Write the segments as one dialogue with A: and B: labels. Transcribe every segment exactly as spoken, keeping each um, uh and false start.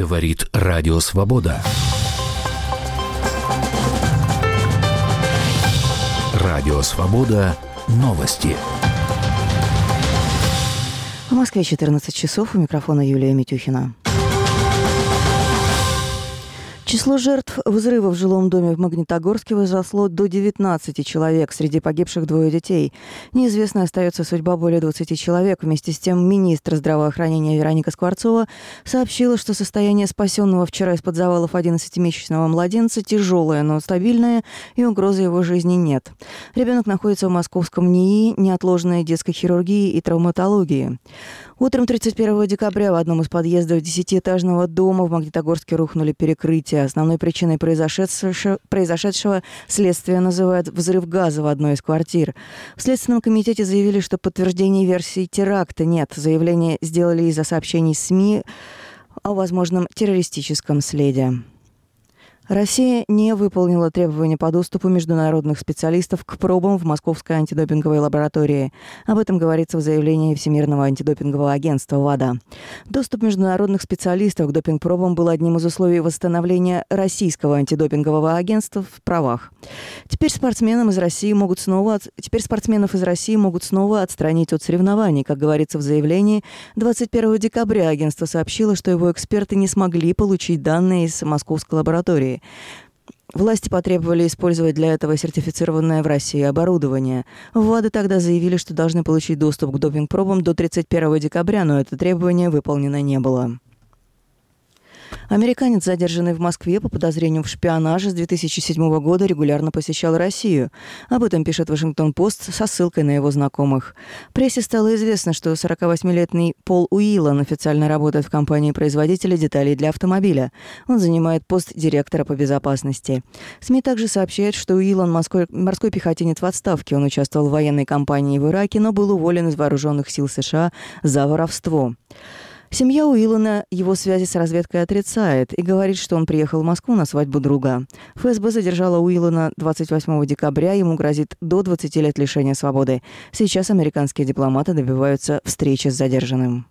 A: Говорит Радио Свобода. Радио Свобода. Новости.
B: В Москве четырнадцать часов. У микрофона Юлия Митюхина. Число жертв взрыва в жилом доме в Магнитогорске возросло до девятнадцати человек. Среди погибших двое детей. Неизвестной остается судьба более двадцати человек. Вместе с тем министр здравоохранения Вероника Скворцова сообщила, что состояние спасенного вчера из-под завалов одиннадцатимесячного младенца тяжелое, но стабильное, и угрозы его жизни нет. Ребенок находится в московском НИИ неотложной детской хирургии и травматологии. Утром тридцать первого декабря в одном из подъездов десятиэтажного дома в Магнитогорске рухнули перекрытия. Основной причиной произошедшего, произошедшего следствие называют взрыв газа в одной из квартир. В Следственном комитете заявили, что подтверждений версии теракта нет. Заявление сделали из-за сообщений СМИ о возможном террористическом следе. Россия не выполнила требования по доступу международных специалистов к пробам в Московской антидопинговой лаборатории. Об этом говорится в заявлении Всемирного антидопингового агентства ВАДА. Доступ международных специалистов к допинг-пробам был одним из условий восстановления Российского антидопингового агентства в правах. Теперь спортсменам из России могут снова, теперь спортсменов из России могут снова отстранить от соревнований. Как говорится в заявлении, двадцать первого декабря агентство сообщило, что его эксперты не смогли получить данные из московской лаборатории. Власти потребовали использовать для этого сертифицированное в России оборудование. В ВАДА тогда заявили, что должны получить доступ к допинг-пробам до тридцать первого декабря, но это требование выполнено не было. Американец, задержанный в Москве по подозрению в шпионаже, с две тысячи седьмого года регулярно посещал Россию. Об этом пишет Вашингтон-Пост со ссылкой на его знакомых. Прессе стало известно, что сорокавосьмилетний Пол Уиллан официально работает в компании-производителя деталей для автомобиля. Он занимает пост директора по безопасности. СМИ также сообщают, что Уиллан морской, морской пехотинец в отставке. Он участвовал в военной кампании в Ираке, но был уволен из вооруженных сил США за воровство. Семья Уиллана его связи с разведкой отрицает и говорит, что он приехал в Москву на свадьбу друга. ФСБ задержала Уиллана двадцать восьмого декабря, ему грозит до двадцати лет лишения свободы. Сейчас американские дипломаты добиваются встречи с задержанным.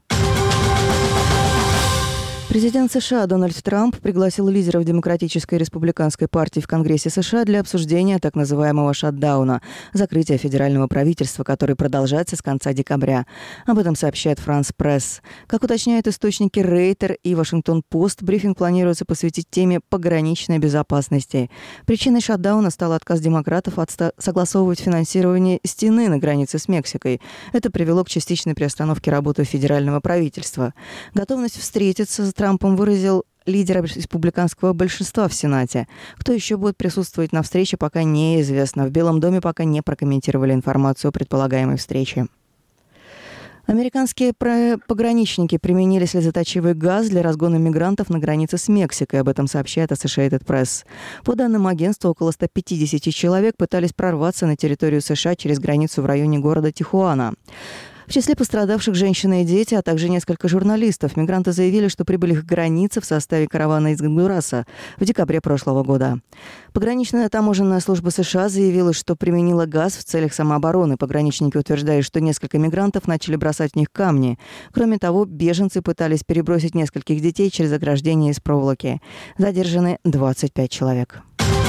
B: Президент США Дональд Трамп пригласил лидеров Демократической и Республиканской партии в Конгрессе США для обсуждения так называемого шатдауна – закрытия федерального правительства, который продолжается с конца декабря. Об этом сообщает France Press. Как уточняют источники Рейтер и Вашингтон-Пост, брифинг планируется посвятить теме пограничной безопасности. Причиной шатдауна стал отказ демократов отста- согласовывать финансирование стены на границе с Мексикой. Это привело к частичной приостановке работы федерального правительства. Готовность встретиться с Трампом выразил лидер республиканского большинства в Сенате. Кто еще будет присутствовать на встрече, пока неизвестно. В Белом доме пока не прокомментировали информацию о предполагаемой встрече. Американские пограничники применили слезоточивый газ для разгона мигрантов на границе с Мексикой. Об этом сообщает Associated Press. По данным агентства, около ста пятидесяти человек пытались прорваться на территорию США через границу в районе города Тихуана. В числе пострадавших женщины и дети, а также несколько журналистов. Мигранты заявили, что прибыли к границе в составе каравана из Гондураса в декабре прошлого года. Пограничная таможенная служба США заявила, что применила газ в целях самообороны. Пограничники утверждают, что несколько мигрантов начали бросать в них камни. Кроме того, беженцы пытались перебросить нескольких детей через ограждение из проволоки. Задержаны двадцать пять человек.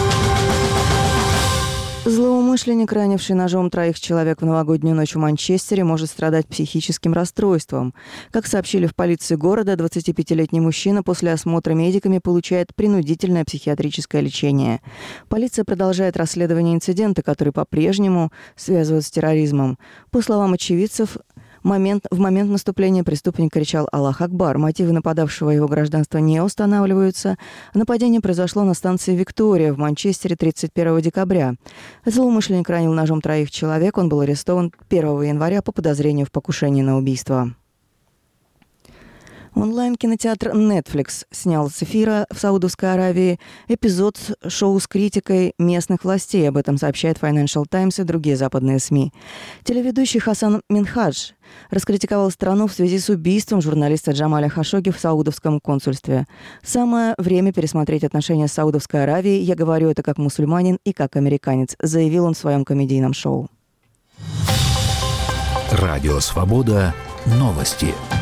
B: Злоумышленник, ранивший ножом троих человек в новогоднюю ночь в Манчестере, может страдать психическим расстройством. Как сообщили в полиции города, двадцатипятилетний мужчина после осмотра медиками получает принудительное психиатрическое лечение. Полиция продолжает расследование инцидента, который по-прежнему связывают с терроризмом. По словам очевидцев, Момент, в момент наступления преступник кричал «Аллах Акбар». Мотивы нападавшего и его гражданства не устанавливаются. Нападение произошло на станции «Виктория» в Манчестере тридцать первого декабря. Злоумышленник ранил ножом троих человек. Он был арестован первого января по подозрению в покушении на убийство. Онлайн-кинотеатр Netflix снял с эфира в Саудовской Аравии эпизод шоу с критикой местных властей. Об этом сообщает Financial Times и другие западные СМИ. Телеведущий Хасан Минхадж раскритиковал страну в связи с убийством журналиста Джамаля Хашогги в саудовском консульстве. «Самое время пересмотреть отношения с Саудовской Аравией. Я говорю это как мусульманин и как американец», заявил он в своем комедийном шоу.
A: Радио Свобода. Новости.